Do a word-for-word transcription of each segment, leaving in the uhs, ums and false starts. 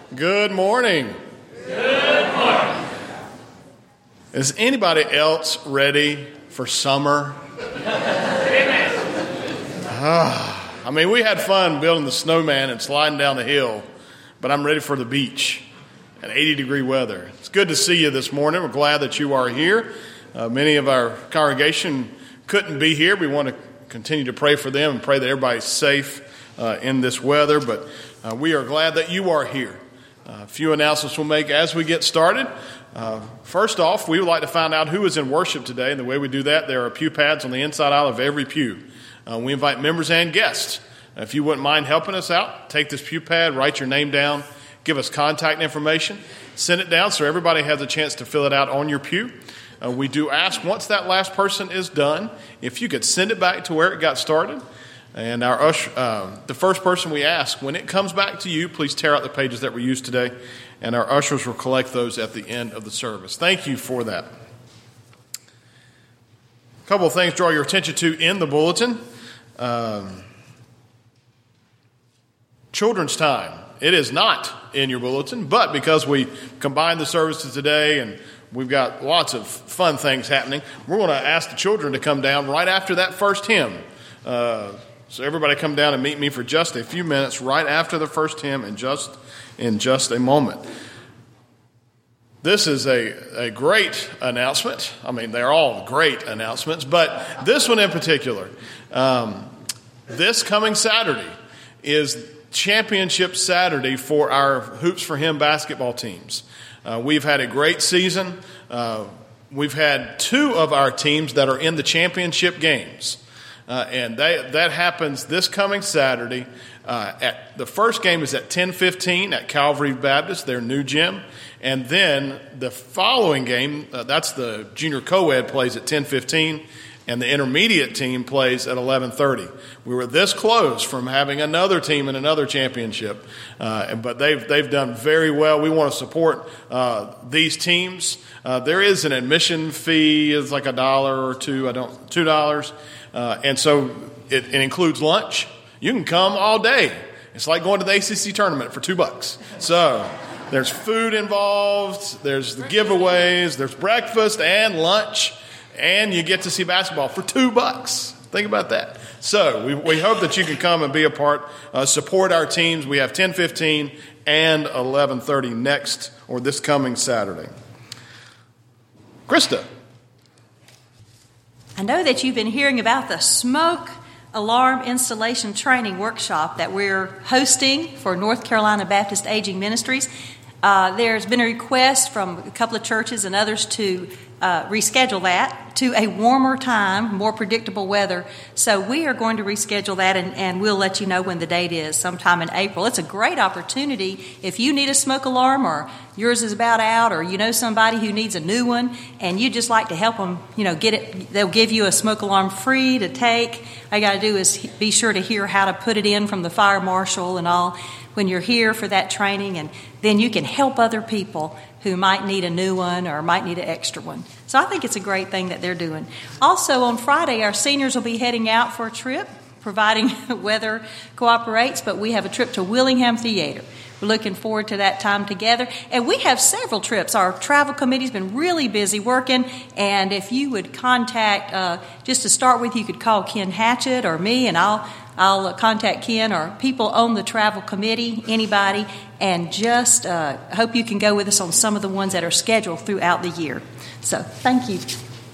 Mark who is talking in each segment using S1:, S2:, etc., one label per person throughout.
S1: Good morning.
S2: Good morning.
S1: Is anybody else ready for summer? Ah, I mean, we had fun building the snowman and sliding down the hill, but I'm ready for the beach and eighty degree weather. It's good to see you this morning. We're glad that you are here. Uh, many of our congregation couldn't be here. We want to continue to pray for them and pray that everybody's safe uh, in this weather, but uh, we are glad that you are here. Uh, a few announcements we'll make as we get started. Uh, first off, we would like to find out who is in worship today, and the way we do that, there are pew pads on the inside aisle of every pew. Uh, we invite members and guests. Uh, if you wouldn't mind helping us out, take this pew pad, write your name down, give us contact information, send it down so everybody has a chance to fill it out on your pew. Uh, we do ask, once that last person is done, if you could send it back to where it got started. And our usher, uh, the first person we ask, when it comes back to you, please tear out the pages that were used today, and our ushers will collect those at the end of the service. Thank you for that. A couple of things draw your attention to in the bulletin. Um, children's time. It is not in your bulletin, but because we combined the services today and we've got lots of fun things happening, we're going to ask the children to come down right after that first hymn. Uh, so everybody come down and meet me for just a few minutes right after the first hymn in just, in just a moment. This is a, a great announcement. I mean, they're all great announcements, but this one in particular. Um, this coming Saturday is Championship Saturday for our Hoops for Him basketball teams. Uh, we've had a great season. Uh, we've had two of our teams that are in the championship games. Uh, and they, that happens this coming Saturday. Uh, at the first game is at ten fifteen at Calvary Baptist, their new gym. And then the following game, uh, that's the junior co-ed, plays at ten fifteen. And the intermediate team plays at eleven thirty. We were this close from having another team in another championship, uh, but they've they've done very well. We want to support uh, these teams. Uh, there is an admission fee, it's like a dollar or two. I don't two dollars, uh, and so it, it includes lunch. You can come all day. It's like going to the A C C tournament for two bucks. So there's food involved. There's the giveaways. There's breakfast and lunch. And you get to see basketball for two bucks. Think about that. So we, we hope that you can come and be a part, uh, support our teams. We have ten fifteen and eleven thirty next or this coming Saturday. Krista.
S3: I know that you've been hearing about the smoke alarm installation training workshop that we're hosting for North Carolina Baptist Aging Ministries. Uh, there's been a request from a couple of churches and others to uh, reschedule that to a warmer time, more predictable weather. So we are going to reschedule that, and, and we'll let you know when the date is, sometime in April. It's a great opportunity if you need a smoke alarm or yours is about out or you know somebody who needs a new one and you just like to help them, you know, get it. They'll give you a smoke alarm free to take. All you got to do is be sure to hear how to put it in from the fire marshal and all when you're here for that training, and then you can help other people who might need a new one or might need an extra one. So I think it's a great thing that they're doing. Also on Friday, our seniors will be heading out for a trip, providing weather cooperates, but we have a trip to Willingham Theater. We're looking forward to that time together. And we have several trips. Our travel committee's been really busy working. And if you would contact, uh, just to start with, you could call Ken Hatchett or me, and I'll I'll contact Ken or people on the travel committee, anybody, and just uh, hope you can go with us on some of the ones that are scheduled throughout the year. So thank you.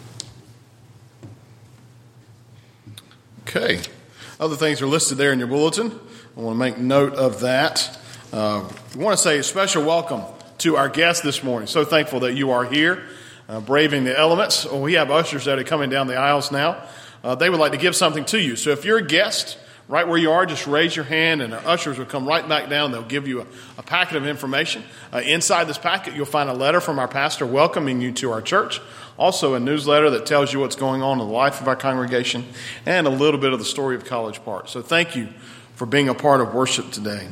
S1: Okay. Other things are listed there in your bulletin. I want to make note of that. Uh, we want to say a special welcome to our guests this morning. So thankful that you are here, uh, braving the elements. Oh, we have ushers that are coming down the aisles now. Uh, they would like to give something to you. So if you're a guest, right where you are, just raise your hand, and our ushers will come right back down. They'll give you a, a packet of information. Uh, inside this packet, you'll find a letter from our pastor welcoming you to our church. Also, a newsletter that tells you what's going on in the life of our congregation, and a little bit of the story of College Park. So thank you for being a part of worship today.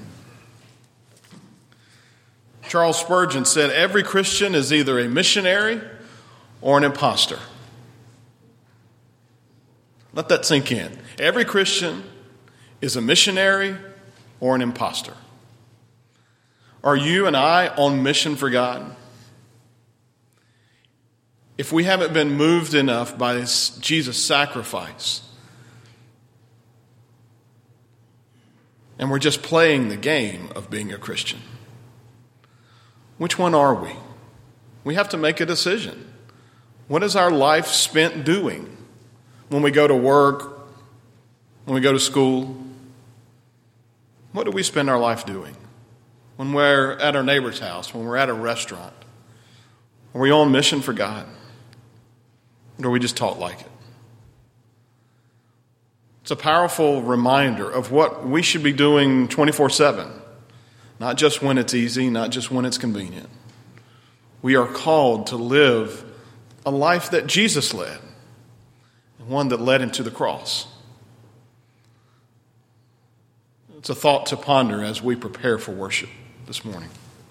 S1: Charles Spurgeon said, every Christian is either a missionary or an imposter. Let that sink in. Every Christian is a missionary or an imposter. Are you and I on mission for God? If we haven't been moved enough by this Jesus' sacrifice, and we're just playing the game of being a Christian, which one are we? We have to make a decision. What is our life spent doing when we go to work, when we go to school? What do we spend our life doing? When we're at our neighbor's house, when we're at a restaurant? Are we on mission for God? Or do we just talk like it? It's a powerful reminder of what we should be doing twenty-four seven. Not just when it's easy, not just when it's convenient. We are called to live a life that Jesus led, and one that led him to the cross. It's a thought to ponder as we prepare for worship this morning.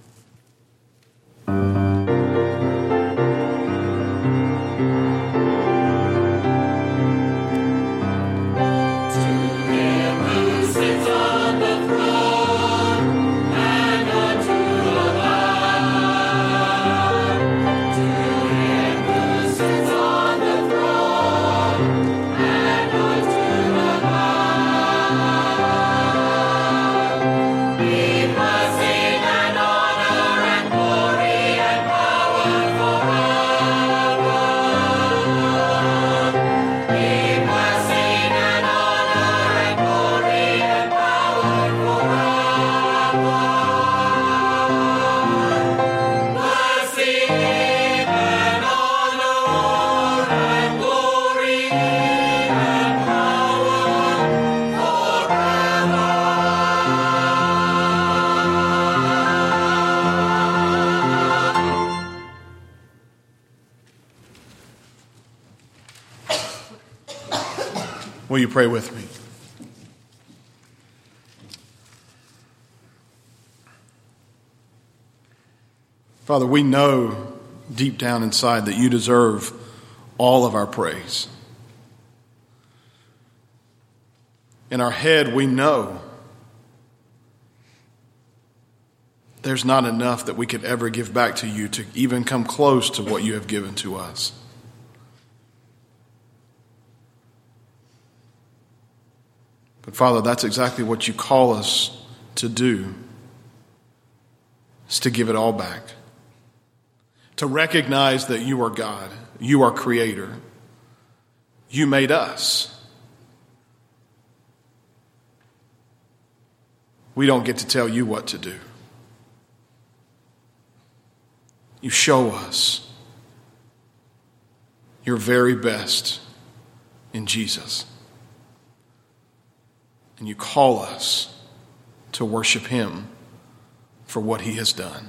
S1: Will you pray with me? Father, we know deep down inside that you deserve all of our praise. In our head, we know there's not enough that we could ever give back to you to even come close to what you have given to us. But Father, that's exactly what you call us to do, is to give it all back. To recognize that you are God, you are Creator, you made us. We don't get to tell you what to do. You show us your very best in Jesus. And you call us to worship him for what he has done.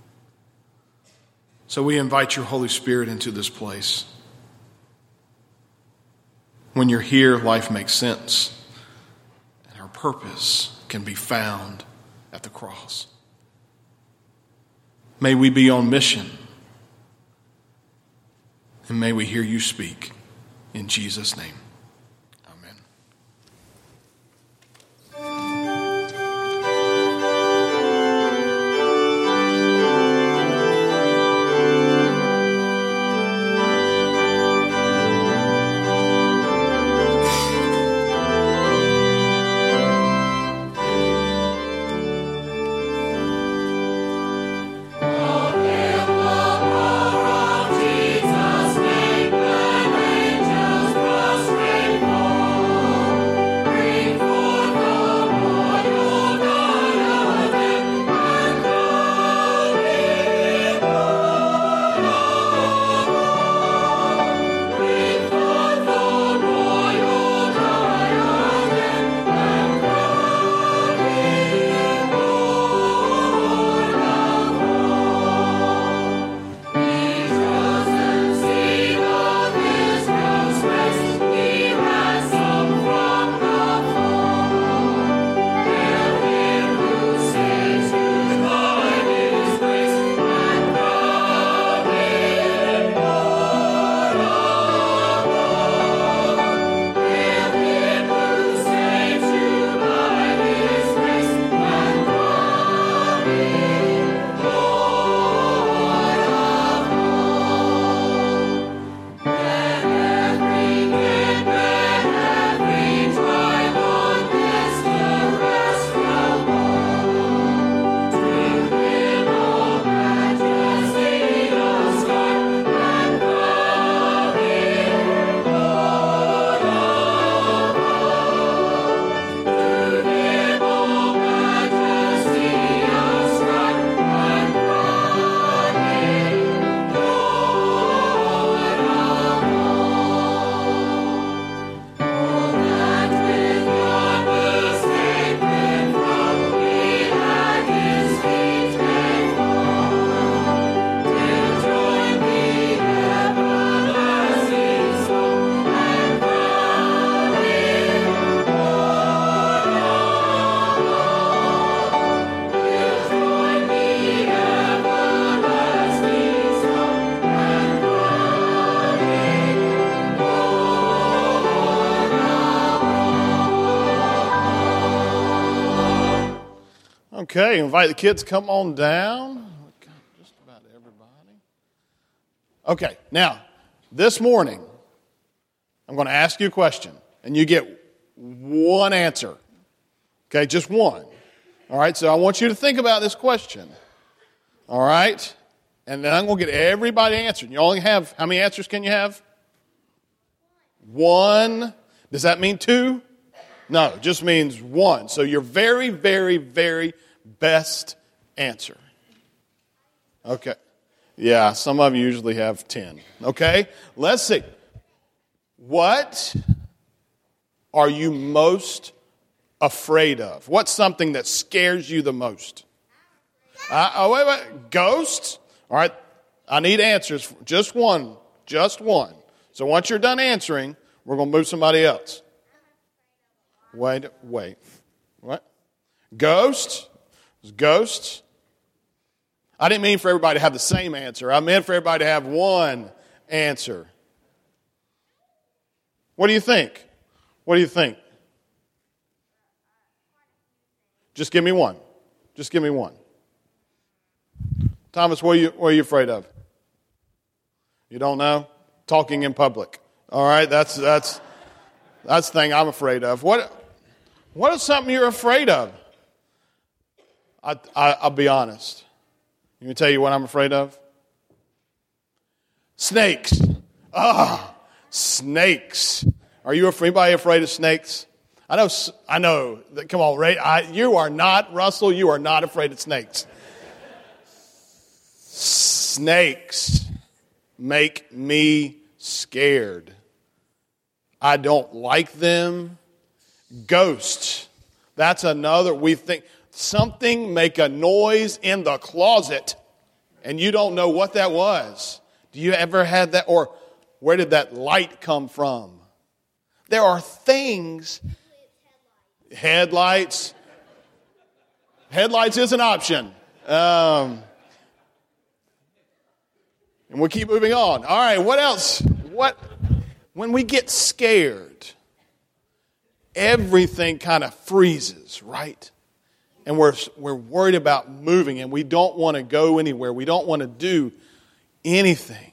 S1: So we invite your Holy Spirit into this place. When you're here, life makes sense, and our purpose can be found at the cross. May we be on mission, and may we hear you speak in Jesus' name.
S2: Jesus, make the angels prostrate.
S1: Okay, invite the kids to come on down. Got just about everybody. Okay, now, this morning, I'm going to ask you a question, and you get one answer. Okay, just one. All right, so I want you to think about this question. All right? And then I'm going to get everybody answered. You only have, how many answers can you have? One. Does that mean two? No, it just means one. So your very, very, very best answer. Okay. Yeah, some of you usually have ten. Okay, let's see. What are you most afraid of? What's something that scares you the most? Uh, oh, wait, wait. Ghosts? All right, I need answers. Just one. Just one. So once you're done answering, we're going to move somebody else. Wait, wait. What? Ghosts? Ghosts? I didn't mean for everybody to have the same answer. I meant for everybody to have one answer. What do you think? What do you think? Just give me one. Just give me one. Thomas, what are you, what are you afraid of? You don't know? Talking in public. All right, that's that's that's the thing I'm afraid of. What what is something you're afraid of? I, I I'll be honest. Let me tell you what I'm afraid of. Snakes. Ah, snakes. Are you anybody afraid of snakes? I know. I know. Come on, Ray. I, you are not, Russell. You are not afraid of snakes. Snakes make me scared. I don't like them. Ghosts. That's another. We think something make a noise in the closet, and you don't know what that was. Do you ever had that? Or where did that light come from? There are things. Headlights. Headlights is an option. Um, and we'll keep moving on. All right, what else? What? When we get scared, everything kind of freezes, right? And we're we're worried about moving, and we don't want to go anywhere. We don't want to do anything.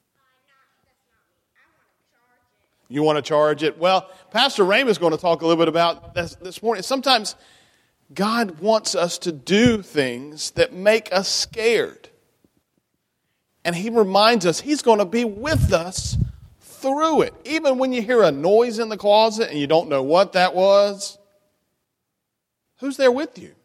S1: You want to charge it? Well, Pastor Raym is going to talk a little bit about this this morning. Sometimes God wants us to do things that make us scared. And He reminds us He's going to be with us through it. Even when you hear a noise in the closet and you don't know what that was, who's there with you?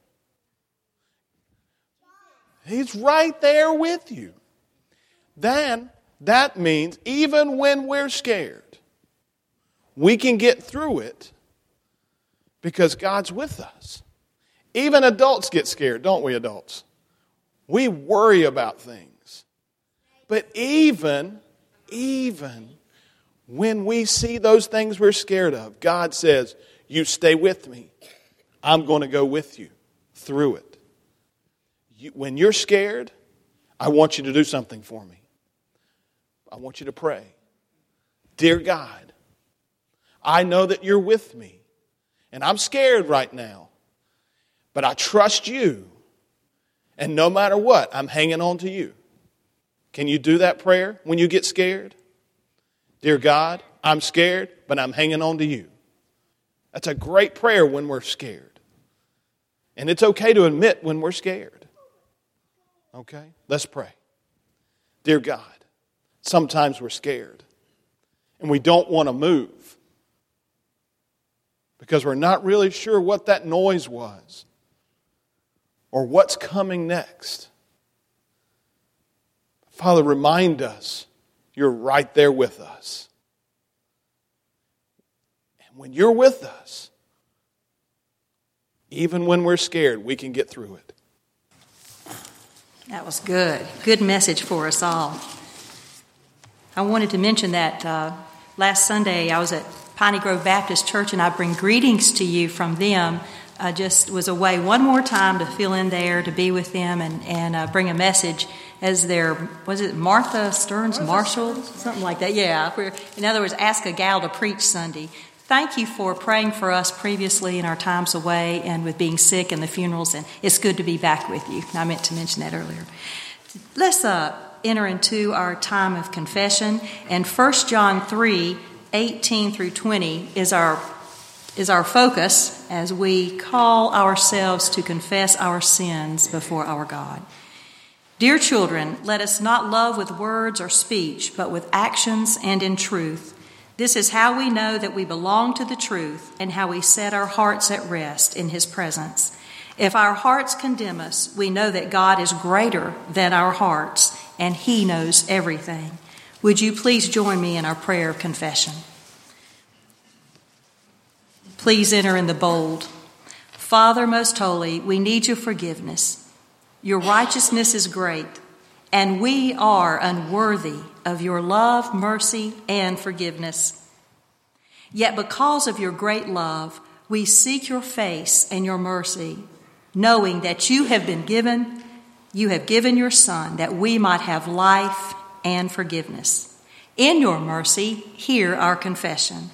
S1: He's right there with you. Then that means even when we're scared, we can get through it because God's with us. Even adults get scared, don't we, adults? We worry about things. But even, even when we see those things we're scared of, God says, you stay with me. I'm going to go with you through it. You, when you're scared, I want you to do something for me. I want you to pray. Dear God, I know that you're with me, and I'm scared right now, but I trust you, and no matter what, I'm hanging on to you. Can you do that prayer when you get scared? Dear God, I'm scared, but I'm hanging on to you. That's a great prayer when we're scared. And it's okay to admit when we're scared. Okay? Let's pray. Dear God, sometimes we're scared, and we don't want to move because we're not really sure what that noise was or what's coming next. Father, remind us you're right there with us. And when you're with us, even when we're scared, we can get through it.
S3: That was good. Good message for us all. I wanted to mention that uh, last Sunday I was at Piney Grove Baptist Church, and I bring greetings to you from them. I just was away one more time to fill in there, to be with them, and, and uh, bring a message as their, was it Martha Stearns Marshall? Something like that, yeah. We're, in other words, ask a gal to preach Sunday. thank you for praying for us previously in our times away and with being sick and the funerals, and it's good to be back with you. I meant to mention that earlier. Let's uh, enter into our time of confession, and First John three, eighteen through twenty is our is our focus as we call ourselves to confess our sins before our God. Dear children, let us not love with words or speech, but with actions and in truth. This is how we know that we belong to the truth and how we set our hearts at rest in his presence. If our hearts condemn us, we know that God is greater than our hearts and he knows everything. Would you please join me in our prayer of confession? Please enter in the bold. Father most holy, we need your forgiveness. Your righteousness is great, and we are unworthy of your love, mercy, and forgiveness. Yet because of your great love, we seek your face and your mercy, knowing that you have been given, you have given your Son, that we might have life and forgiveness. In your mercy, hear our confession.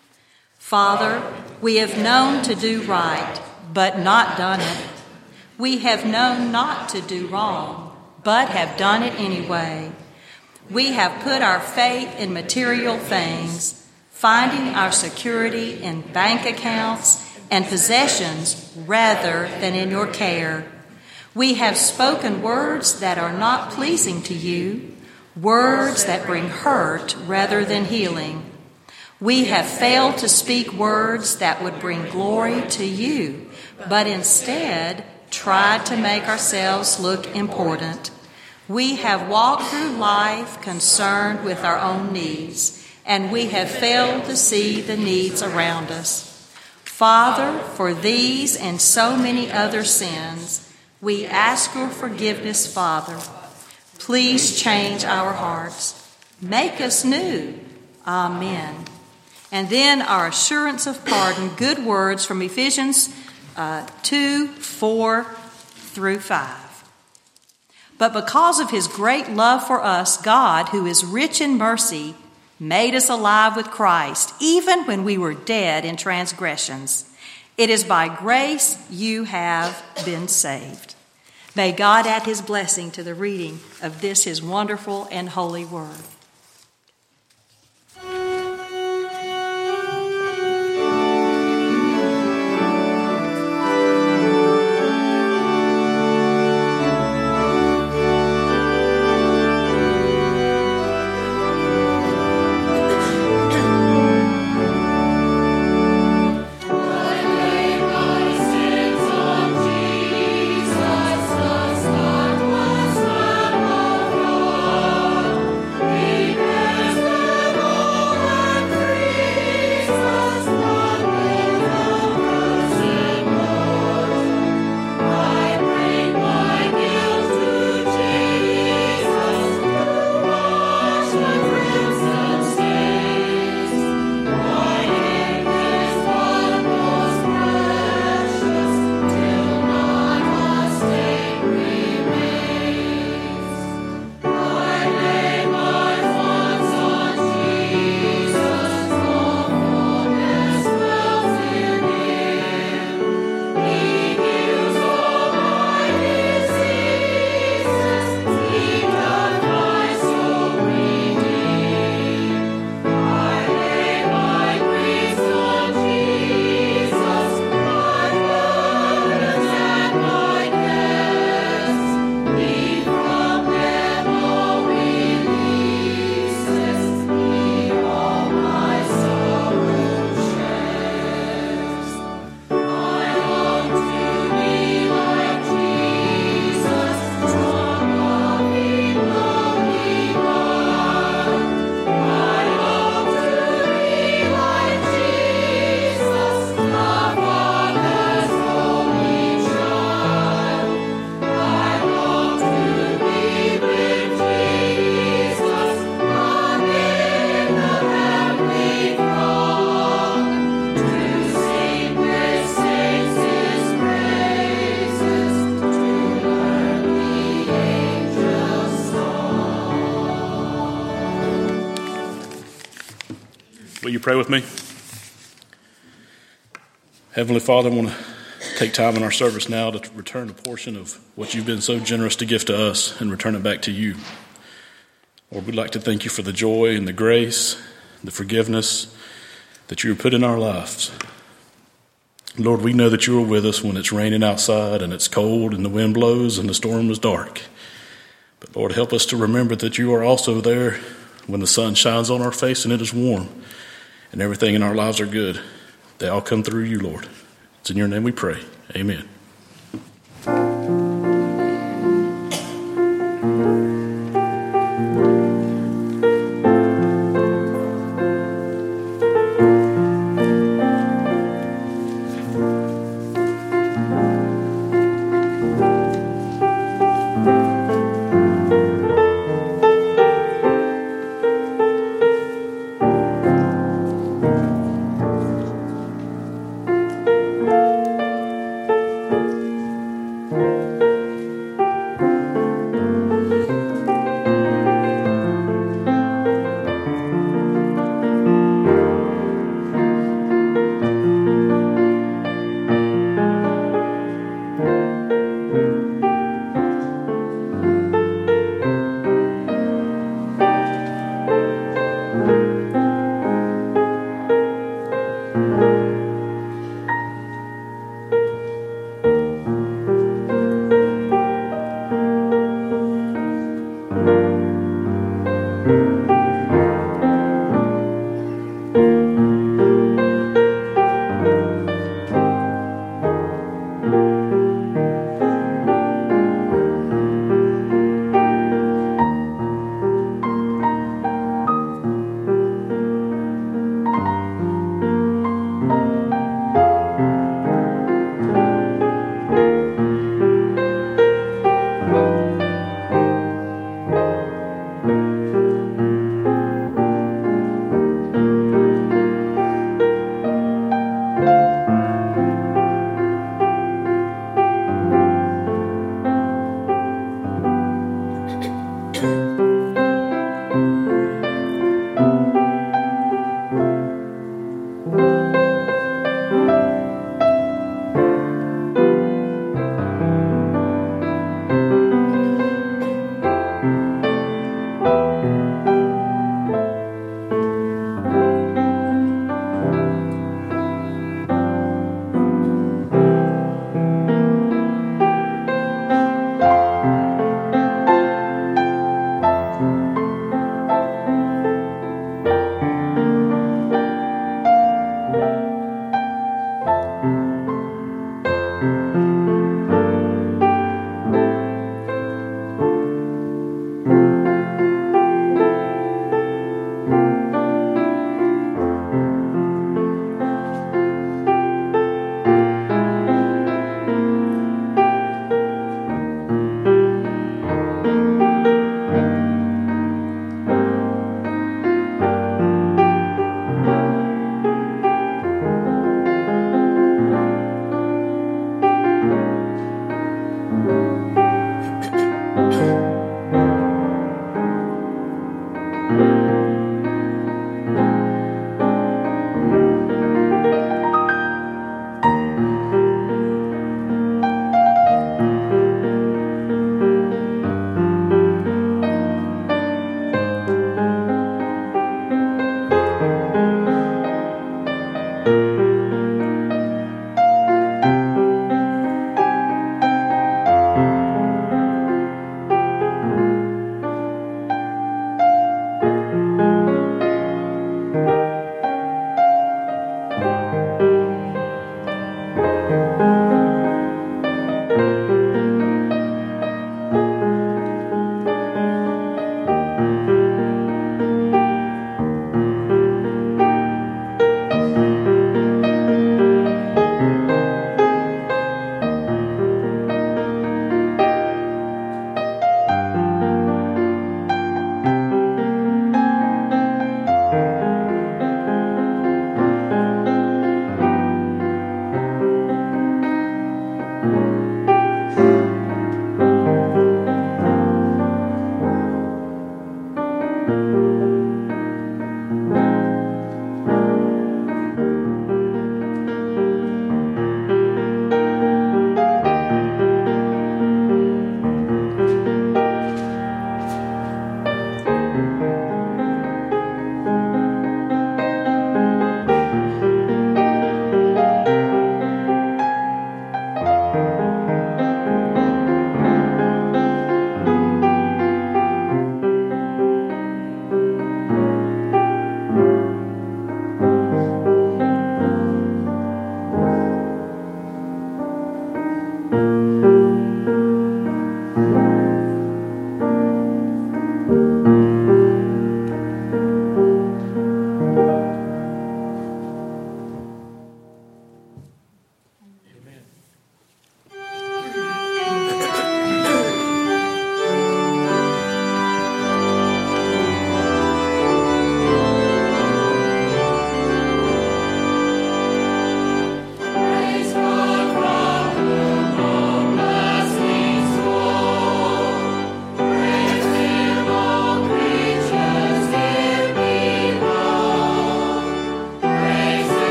S3: Father, we have known to do right, but not done it. We have known not to do wrong, but have done it anyway. We have put our faith in material things, finding our security in bank accounts and possessions rather than in your care. We have spoken words that are not pleasing to you, words that bring hurt rather than healing. We have failed to speak words that would bring glory to you, but instead tried to make ourselves look important. We have walked through life concerned with our own needs, and we have failed to see the needs around us. Father, for these and so many other sins, we ask your forgiveness, Father. Please change our hearts. Make us new. Amen. And then our assurance of pardon, good words from Ephesians uh, two, four through five. But because of his great love for us, God, who is rich in mercy, made us alive with Christ, even when we were dead in transgressions. It is by grace you have been saved. May God add his blessing to the reading of this, his wonderful and holy word.
S4: Will you pray with me? Heavenly Father, I want to take time in our service now to return a portion of what you've been so generous to give to us and return it back to you. Lord, we'd like to thank you for the joy and the grace, the forgiveness that you have put in our lives. Lord, we know that you are with us when it's raining outside and it's cold and the wind blows and the storm is dark. But Lord, help us to remember that you are also there when the sun shines on our face and it is warm and everything in our lives are good. They all come through you, Lord. It's in your name we pray. Amen.
S5: Thank you.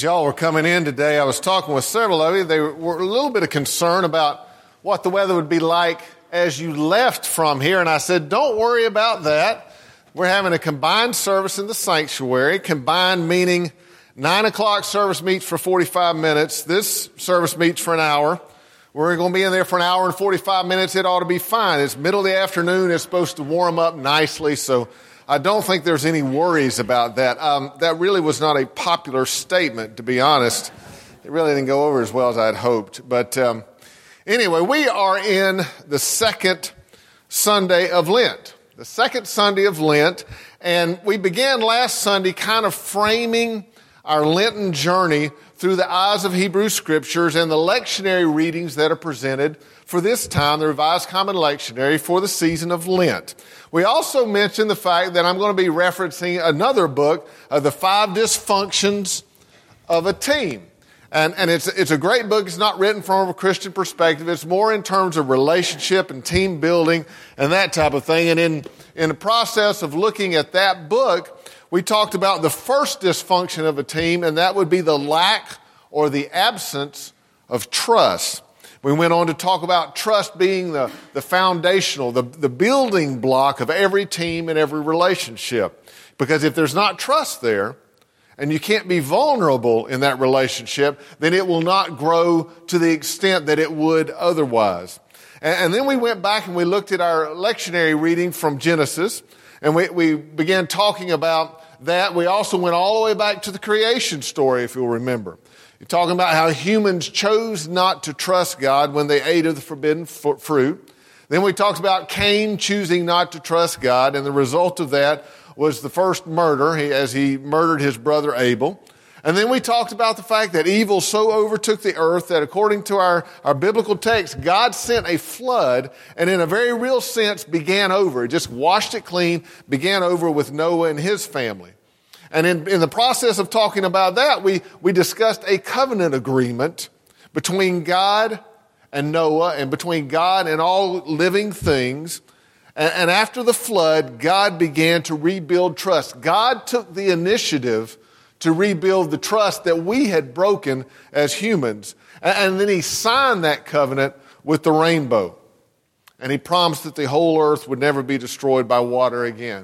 S5: As y'all were coming in today, I was talking with several of you. They were a little bit of concern about what the weather would be like as you left from here. And I said, don't worry about that. We're having a combined service in the sanctuary. Combined meaning nine o'clock service meets for forty-five minutes. This service meets for an hour. We're going to be in there for an hour and forty-five minutes. It ought to be fine. It's middle of the afternoon. It's supposed to warm up nicely. So I don't think there's any worries about that. Um, that really was not a popular statement, to be honest. It really didn't go over as well as I'd hoped. But um, anyway, we are in the second Sunday of Lent. The second Sunday of Lent. And we began last Sunday kind of framing our Lenten journey through the eyes of Hebrew Scriptures and the lectionary readings that are presented for this time, the Revised Common Lectionary for the season of Lent. We also mentioned the fact that I'm going to be referencing another book, uh, The Five Dysfunctions of a Team. And, and it's, it's a great book. It's not written from a Christian perspective. It's more in terms of relationship and team building and that type of thing. And in, in the process of looking at that book, we talked about the first dysfunction of a team, and that would be the lack or the absence of trust. We went on to talk about trust being the, the foundational, the, the building block of every team and every relationship. Because if there's not trust there, and you can't be vulnerable in that relationship, then it will not grow to the extent that it would otherwise. And, and then we went back and we looked at our lectionary reading from Genesis, and we, we began talking about that. We also went all the way back to the creation story, if you'll remember. You're talking about how humans chose not to trust God when they ate of the forbidden fruit. Then we talked about Cain choosing not to trust God, and the result of that was the first murder, as he murdered his brother Abel. And then we talked about the fact that evil so overtook the earth that according to our, our biblical text, God sent a flood and in a very real sense began over. It just washed it clean, began over with Noah and his family. And in, in the process of talking about that, we, we discussed a covenant agreement between God and Noah and between God and all living things. And, and after the flood, God began to rebuild trust. God took the initiative to rebuild the trust that we had broken as humans. And then he signed that covenant with the rainbow. And he promised that the whole earth would never be destroyed by water again.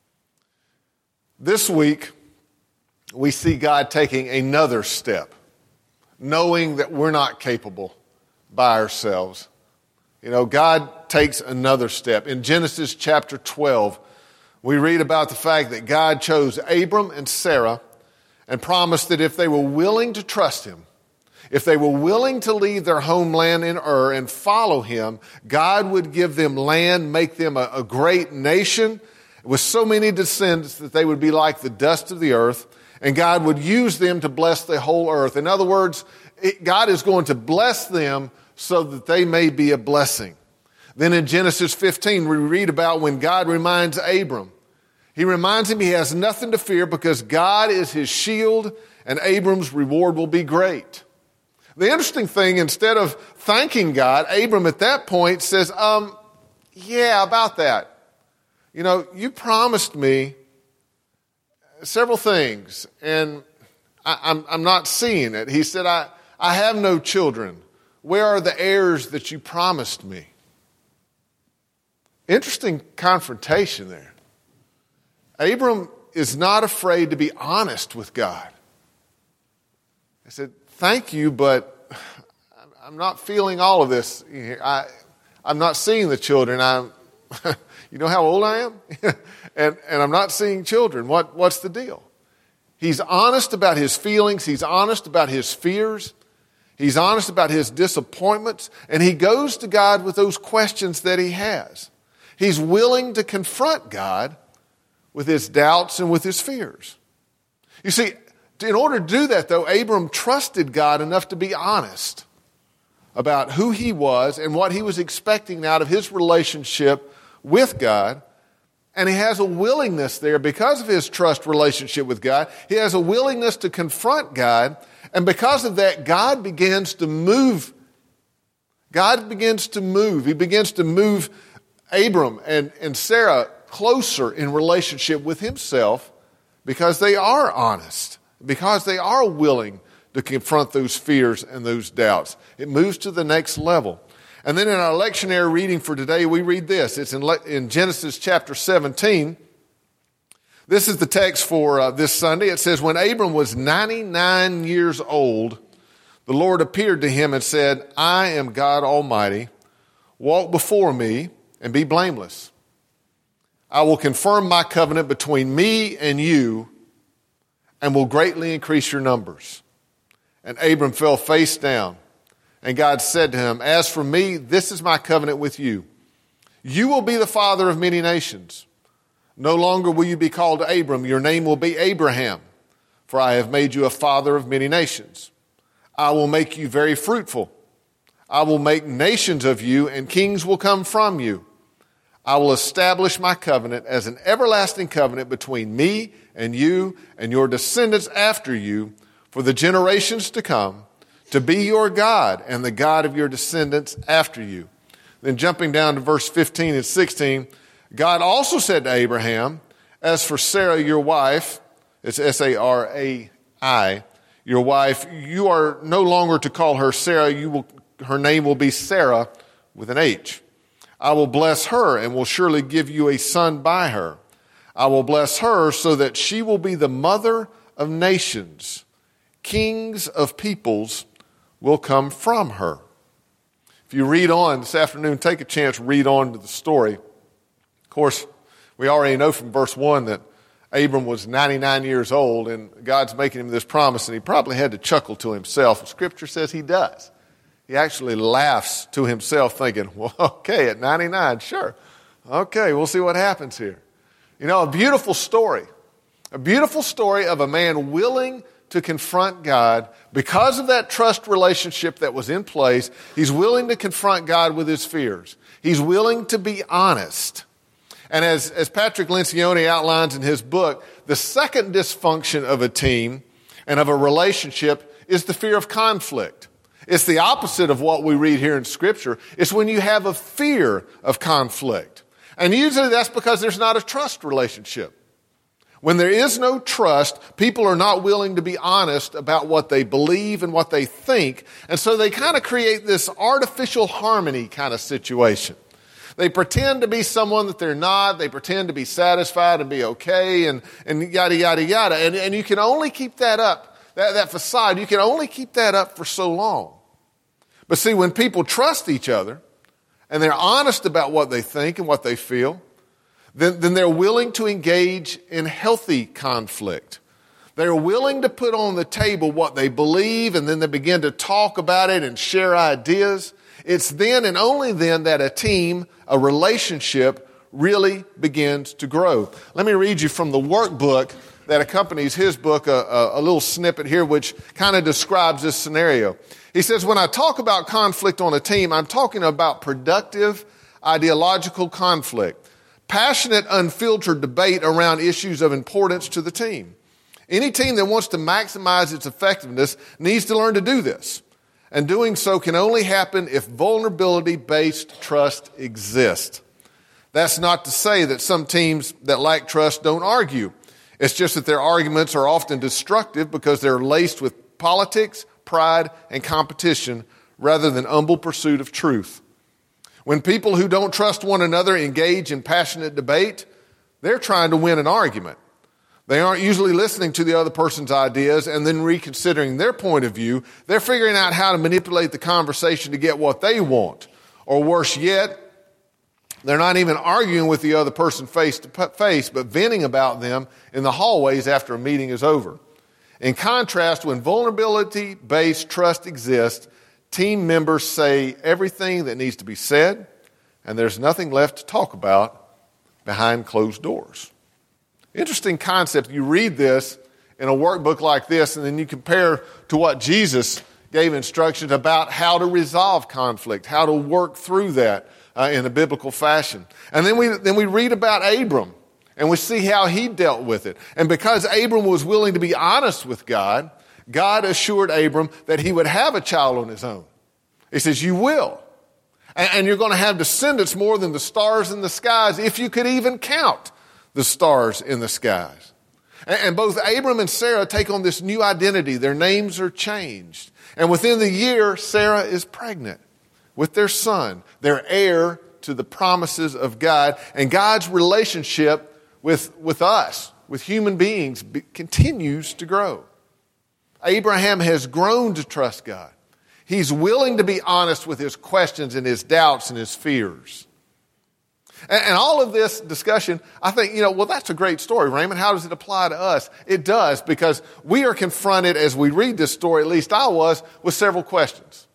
S5: This week, we see God taking another step, knowing that we're not capable by ourselves. You know, God takes another step. In Genesis chapter twelve, we read about the fact that God chose Abram and Sarah and promised that if they were willing to trust him, if they were willing to leave their homeland in Ur and follow him, God would give them land, make them a, a great nation with so many descendants that they would be like the dust of the earth, and God would use them to bless the whole earth. In other words, it, God is going to bless them so that they may be a blessing. Then in Genesis fifteen, we read about when God reminds Abram. He reminds him he has nothing to fear because God is his shield and Abram's reward will be great. The interesting thing, instead of thanking God, Abram at that point says, um, yeah, about that. You know, you promised me several things and I, I'm, I'm not seeing it. He said, I, I have no children. Where are the heirs that you promised me? Interesting confrontation there. Abram is not afraid to be honest with God. He said, thank you, but I'm not feeling all of this. I, I'm not seeing the children. I'm, you know how old I am? and, and I'm not seeing children. What, what's the deal? He's honest about his feelings. He's honest about his fears. He's honest about his disappointments. And he goes to God with those questions that he has. He's willing to confront God with his doubts and with his fears. You see, in order to do that, though, Abram trusted God enough to be honest about who he was and what he was expecting out of his relationship with God. And he has a willingness there because of his trust relationship with God. He has a willingness to confront God. And because of that, God begins to move. God begins to move. He begins to move Abram and, and Sarah closer in relationship with himself because they are honest because they are willing to confront those fears and those doubts. It moves to the next level. And then in our lectionary reading for today, we read this. It's in, in Genesis chapter seventeen. This is the text for uh, this Sunday. It says, when Abram was ninety-nine years old, the Lord appeared to him and said, I am God Almighty. Walk before me and be blameless. I will confirm my covenant between me and you and will greatly increase your numbers. And Abram fell face down. And God said to him, as for me, this is my covenant with you. You will be the father of many nations. No longer will you be called Abram. Your name will be Abraham, for I have made you a father of many nations. I will make you very fruitful. I will make nations of you, and kings will come from you. I will establish my covenant as an everlasting covenant between me and you and your descendants after you for the generations to come, to be your God and the God of your descendants after you. Then jumping down to verse fifteen and sixteen, God also said to Abraham, as for Sarah, your wife, it's S A R A I, your wife, you are no longer to call her Sarah. You will, her name will be Sarah with an H. I will bless her and will surely give you a son by her. I will bless her so that she will be the mother of nations. Kings of peoples will come from her. If you read on this afternoon, take a chance, read on to the story. Of course, we already know from verse one that Abram was ninety-nine years old, and God's making him this promise, and he probably had to chuckle to himself. Scripture says he does. He actually laughs to himself thinking, well, okay, at ninety-nine, sure. Okay, we'll see what happens here. You know, a beautiful story. A beautiful story of a man willing to confront God. Because of that trust relationship that was in place, he's willing to confront God with his fears. He's willing to be honest. And as, as Patrick Lencioni outlines in his book, the second dysfunction of a team and of a relationship is the fear of conflict. It's the opposite of what we read here in Scripture. It's when you have a fear of conflict. And usually that's because there's not a trust relationship. When there is no trust, people are not willing to be honest about what they believe and what they think. And so they kind of create this artificial harmony kind of situation. They pretend to be someone that they're not. They pretend to be satisfied and be okay and, and yada, yada, yada. And, and you can only keep that up, that, that facade, you can only keep that up for so long. But see, when people trust each other and they're honest about what they think and what they feel, then, then they're willing to engage in healthy conflict. They're willing to put on the table what they believe, and then they begin to talk about it and share ideas. It's then and only then that a team, a relationship, really begins to grow. Let me read you from the workbook that accompanies his book, a, a, a little snippet here which kind of describes this scenario. He says, when I talk about conflict on a team, I'm talking about productive ideological conflict, passionate, unfiltered debate around issues of importance to the team. Any team that wants to maximize its effectiveness needs to learn to do this. And doing so can only happen if vulnerability-based trust exists. That's not to say that some teams that lack trust don't argue. It's just that their arguments are often destructive because they're laced with politics, pride, and competition rather than humble pursuit of truth. When people who don't trust one another engage in passionate debate, they're trying to win an argument. They aren't usually listening to the other person's ideas and then reconsidering their point of view. They're figuring out how to manipulate the conversation to get what they want. Or worse yet, they're not even arguing with the other person face to face, but venting about them in the hallways after a meeting is over. In contrast, when vulnerability-based trust exists, team members say everything that needs to be said, and there's nothing left to talk about behind closed doors. Interesting concept. You read this in a workbook like this, and then you compare to what Jesus gave instructions about how to resolve conflict, how to work through that uh, in a biblical fashion. And then we then we read about Abram, and we see how he dealt with it. And because Abram was willing to be honest with God, God assured Abram that he would have a child on his own. He says, you will. And, and you're going to have descendants more than the stars in the skies, if you could even count the stars in the skies. And both Abram and Sarah take on this new identity. Their names are changed. And within the year, Sarah is pregnant with their son, their heir to the promises of God. And God's relationship with, with us, with human beings, be, continues to grow. Abraham has grown to trust God. He's willing to be honest with his questions and his doubts and his fears. And, and all of this discussion, I think, you know, well, that's a great story, Raymond. How does it apply to us? It does, because we are confronted as we read this story, at least I was, with several questions.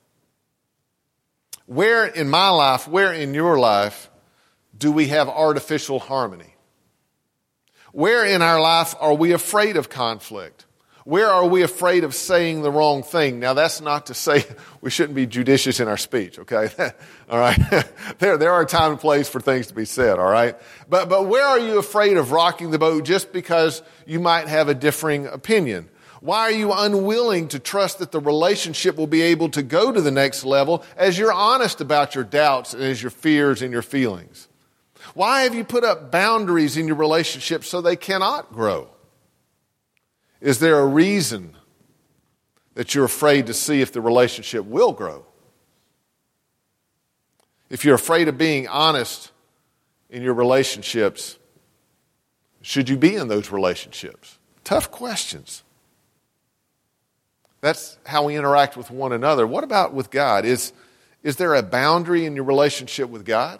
S5: Where in my life, where in your life, do we have artificial harmony? Where in our life are we afraid of conflict? Where are we afraid of saying the wrong thing? Now, that's not to say we shouldn't be judicious in our speech, okay? All right? there, there are time and place for things to be said, all right? But, but where are you afraid of rocking the boat just because you might have a differing opinion? Why are you unwilling to trust that the relationship will be able to go to the next level as you're honest about your doubts and as your fears and your feelings? Why have you put up boundaries in your relationship so they cannot grow? Is there a reason that you're afraid to see if the relationship will grow? If you're afraid of being honest in your relationships, should you be in those relationships? Tough questions. That's how we interact with one another. What about with God? Is, is there a boundary in your relationship with God?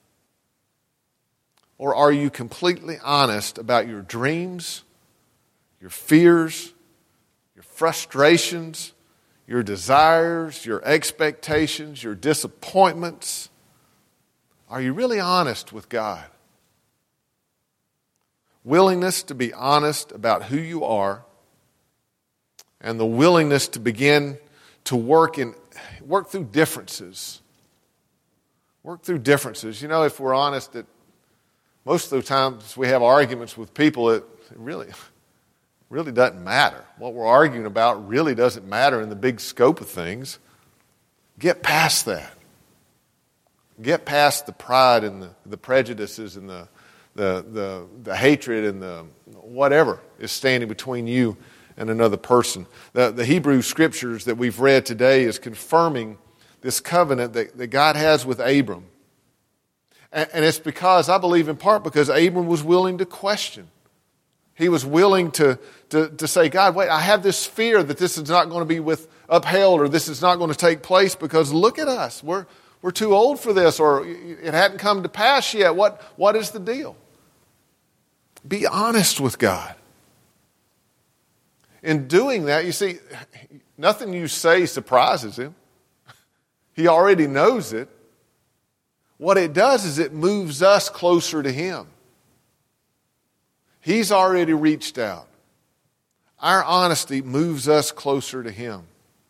S5: Or are you completely honest about your dreams, your fears, your frustrations, your desires, your expectations, your disappointments? Are you really honest with God? Willingness to be honest about who you are, and the willingness to begin to work in work through differences. Work through differences. You know, if we're honest, that most of the times we have arguments with people, it really really doesn't matter. What we're arguing about really doesn't matter in the big scope of things. Get past that. Get past the pride and the, the prejudices and the, the, the, the hatred and the whatever is standing between you and another person. The, the Hebrew scriptures that we've read today is confirming this covenant that, that God has with Abram. And, and it's because, I believe in part, because Abram was willing to question. He was willing to, to, to say, God, wait, I have this fear that this is not going to be with upheld or this is not going to take place because look at us. We're, we're too old for this or it hadn't come to pass yet. What, what is the deal? Be honest with God. In doing that, you see, nothing you say surprises him. He already knows it. What it does is it moves us closer to him. He's already reached out. Our honesty moves us closer to him.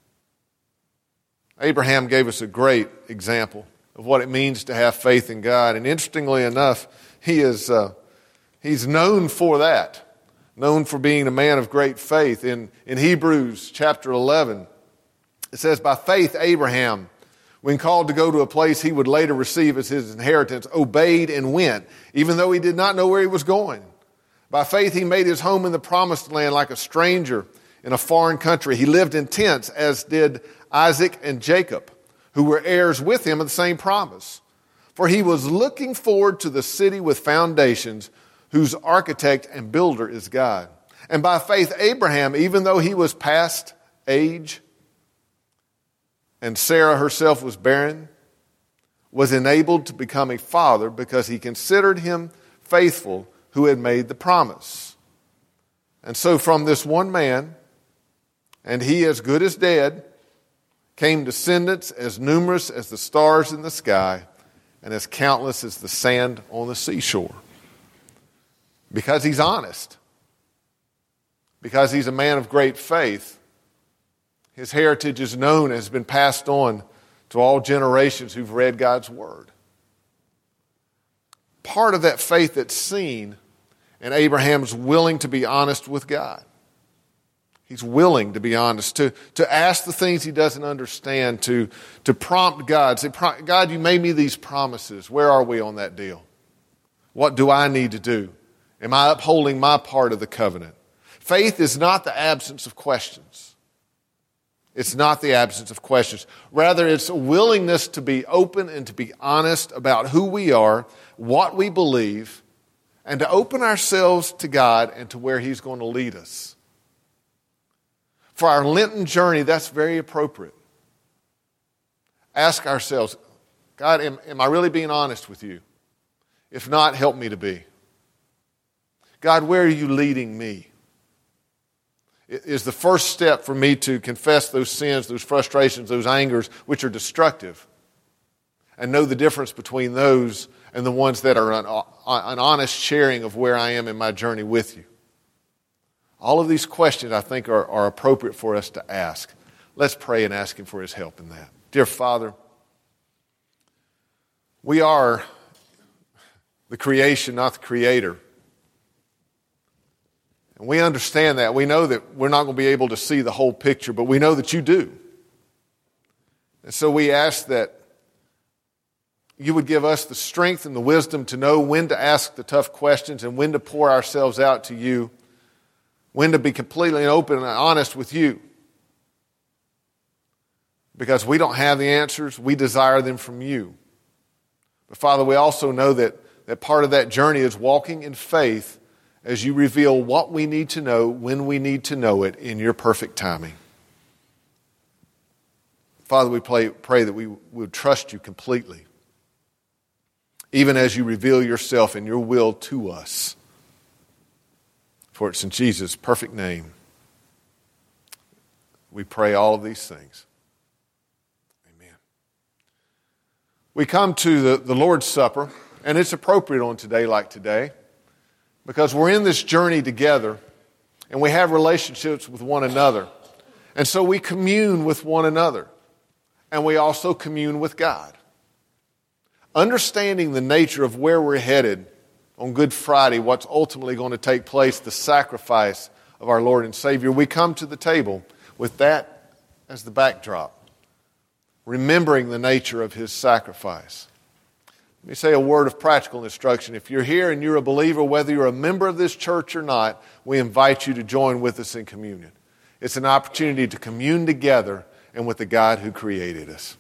S5: Abraham gave us a great example of what it means to have faith in God. And interestingly enough, he is uh, he's known for that, known for being a man of great faith. In, in Hebrews chapter eleven, it says, by faith Abraham, when called to go to a place he would later receive as his inheritance, obeyed and went, even though he did not know where he was going. By faith, he made his home in the promised land like a stranger in a foreign country. He lived in tents, as did Isaac and Jacob, who were heirs with him of the same promise. For he was looking forward to the city with foundations, whose architect and builder is God. And by faith, Abraham, even though he was past age, and Sarah herself was barren, was enabled to become a father because he considered him faithful who had made the promise. And so from this one man, and he as good as dead, came descendants as numerous as the stars in the sky and as countless as the sand on the seashore. Because he's honest. Because he's a man of great faith. His heritage is known and has been passed on to all generations who've read God's Word. Part of that faith that's seen, and Abraham's willing to be honest with God. He's willing to be honest, to, to ask the things he doesn't understand, to, to prompt God. Say, God, you made me these promises. Where are we on that deal? What do I need to do? Am I upholding my part of the covenant? Faith is not the absence of questions. It's not the absence of questions. Rather, it's a willingness to be open and to be honest about who we are, what we believe, and to open ourselves to God and to where He's going to lead us. For our Lenten journey, that's very appropriate. Ask ourselves, God, am, am I really being honest with you? If not, help me to be. God, where are you leading me? It is the first step for me to confess those sins, those frustrations, those angers, which are destructive, and know the difference between those and the ones that are an, an honest sharing of where I am in my journey with you. All of these questions, I think, are, are appropriate for us to ask. Let's pray and ask Him for His help in that. Dear Father, we are the creation, not the Creator. And we understand that. We know that we're not going to be able to see the whole picture, but we know that you do. And so we ask that you would give us the strength and the wisdom to know when to ask the tough questions and when to pour ourselves out to you, when to be completely open and honest with you. Because we don't have the answers, we desire them from you. But Father, we also know that, that part of that journey is walking in faith as you reveal what we need to know, when we need to know it, in your perfect timing. Father, we pray, pray that we would trust you completely, even as you reveal yourself and your will to us. For it's in Jesus' perfect name we pray all of these things. Amen. We come to the, the Lord's Supper, and it's appropriate on today like today, because we're in this journey together, and we have relationships with one another. And so we commune with one another, and we also commune with God. Understanding the nature of where we're headed on Good Friday, what's ultimately going to take place, the sacrifice of our Lord and Savior, we come to the table with that as the backdrop, remembering the nature of His sacrifice. Let me say a word of practical instruction. If you're here and you're a believer, whether you're a member of this church or not, we invite you to join with us in communion. It's an opportunity to commune together and with the God who created us.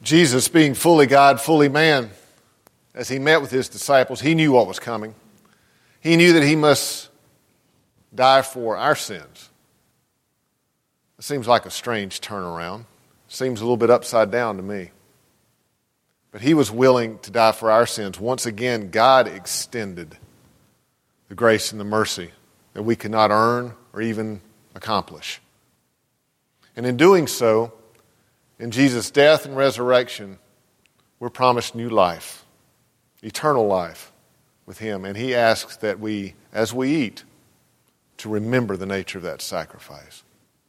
S5: Jesus, being fully God, fully man, as he met with his disciples, he knew what was coming. He knew that he must die for our sins. It seems like a strange turnaround. Seems a little bit upside down to me. But he was willing to die for our sins. Once again, God extended the grace and the mercy that we could not earn or even accomplish. And in doing so, in Jesus' death and resurrection, we're promised new life, eternal life with him. And he asks that we, as we eat, to remember the nature of that sacrifice.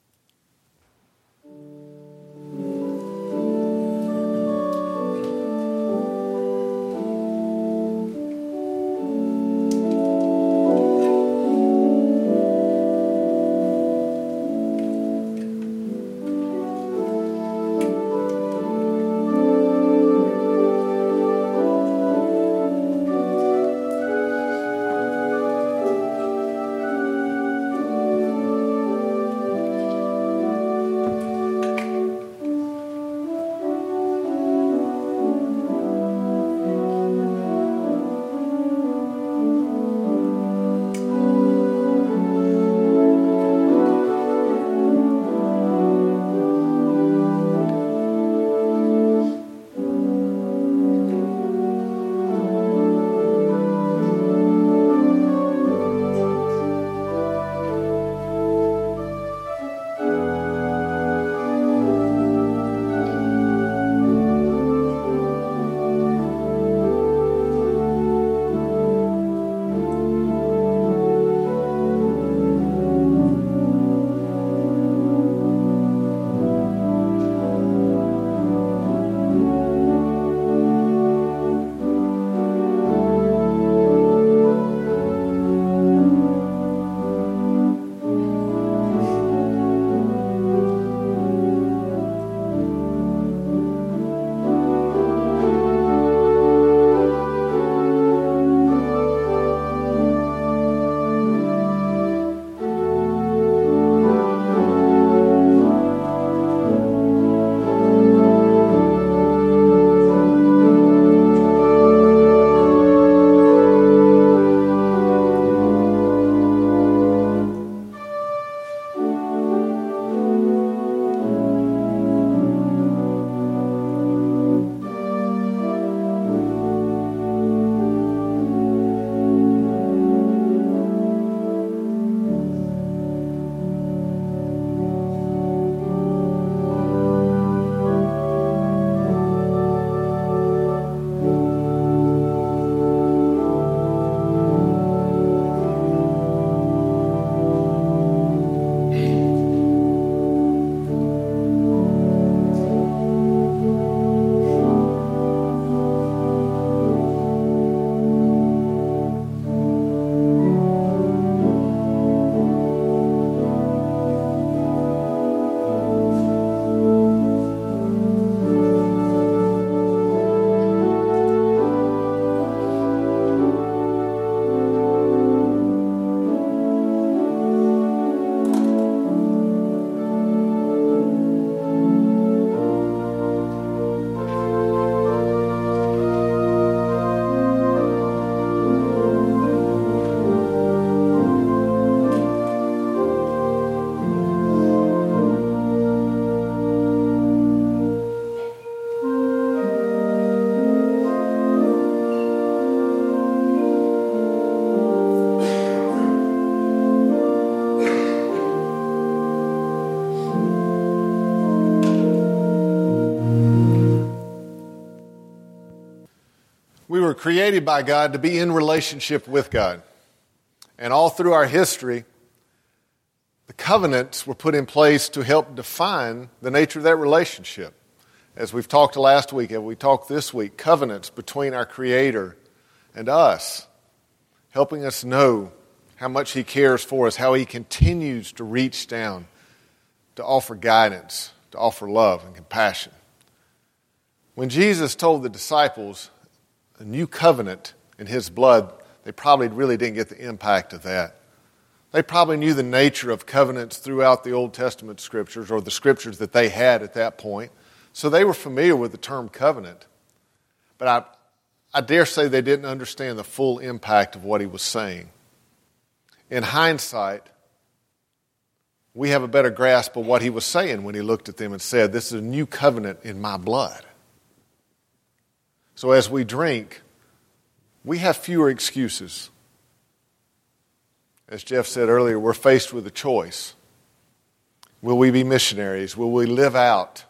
S5: We were created by God to be in relationship with God. And all through our history, the covenants were put in place to help define the nature of that relationship. As we've talked last week, and we talked this week, covenants between our Creator and us, helping us know how much He cares for us, how He continues to reach down to offer guidance, to offer love and compassion. When Jesus told the disciples a new covenant in His blood, they probably really didn't get the impact of that. They probably knew the nature of covenants throughout the Old Testament scriptures, or the scriptures that they had at that point. So they were familiar with the term covenant. But I, I dare say they didn't understand the full impact of what he was saying. In hindsight, we have a better grasp of what he was saying when he looked at them and said, this is a new covenant in my blood. So as we drink, we have fewer excuses. As Jeff said earlier, we're faced with a choice. Will we be missionaries? Will we live out?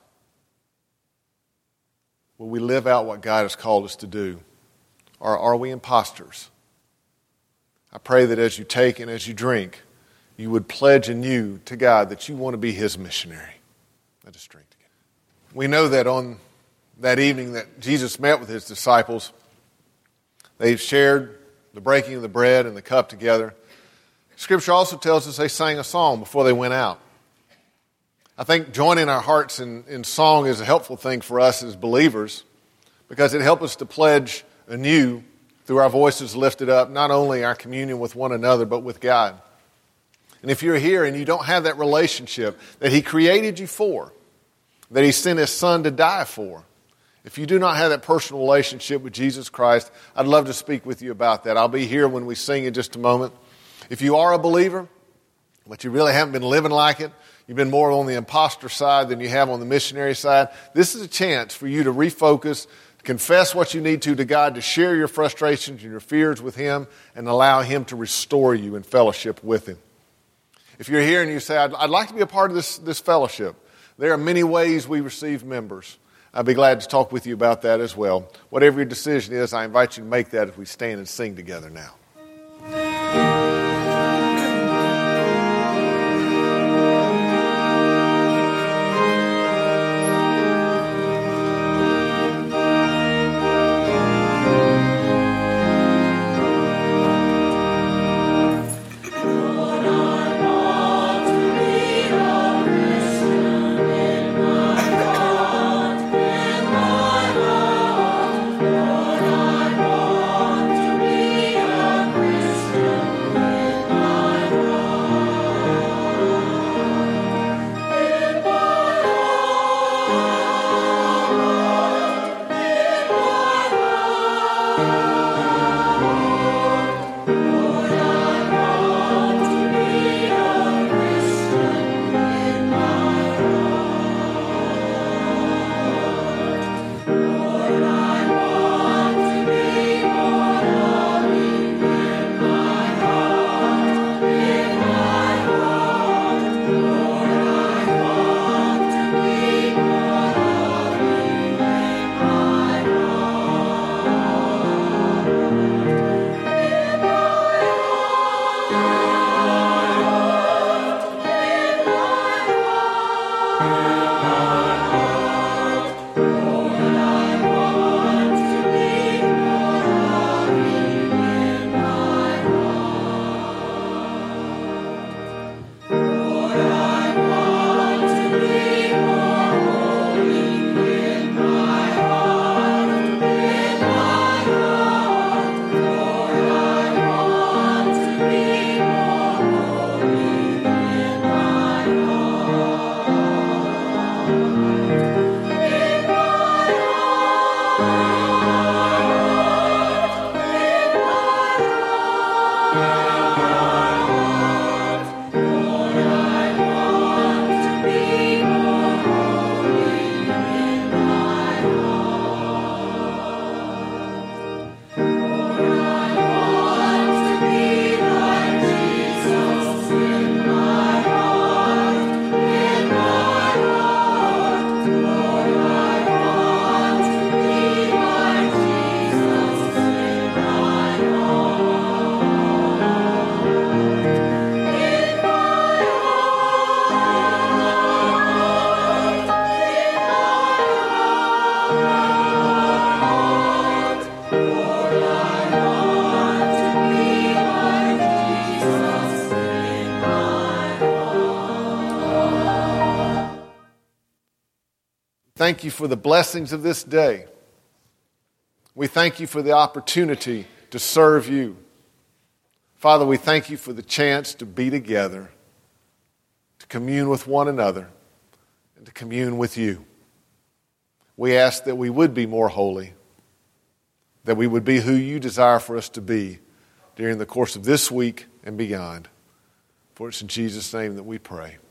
S5: Will we live out what God has called us to do? Or are we imposters? I pray that as you take and as you drink, you would pledge anew to God that you want to be His missionary. Let us drink together. We know that on that evening that Jesus met with His disciples, they shared the breaking of the bread and the cup together. Scripture also tells us they sang a song before they went out. I think joining our hearts in, in song is a helpful thing for us as believers because it helps us to pledge anew through our voices lifted up, not only our communion with one another, but with God. And if you're here and you don't have that relationship that He created you for, that He sent His Son to die for, if you do not have that personal relationship with Jesus Christ, I'd love to speak with you about that. I'll be here when we sing in just a moment. If you are a believer, but you really haven't been living like it, you've been more on the imposter side than you have on the missionary side, this is a chance for you to refocus, confess what you need to to God, to share your frustrations and your fears with Him, and allow Him to restore you in fellowship with Him. If you're here and you say, I'd, I'd like to be a part of this, this fellowship, there are many ways we receive members. I'd be glad to talk with you about that as well. Whatever your decision is, I invite you to make that as we stand and sing together now. Thank you for the blessings of this day. We thank you for the opportunity to serve you. Father, we thank you for the chance to be together, to commune with one another, and to commune with you. We ask that we would be more holy, that we would be who you desire for us to be during the course of this week and beyond. For it's in Jesus' name that we pray.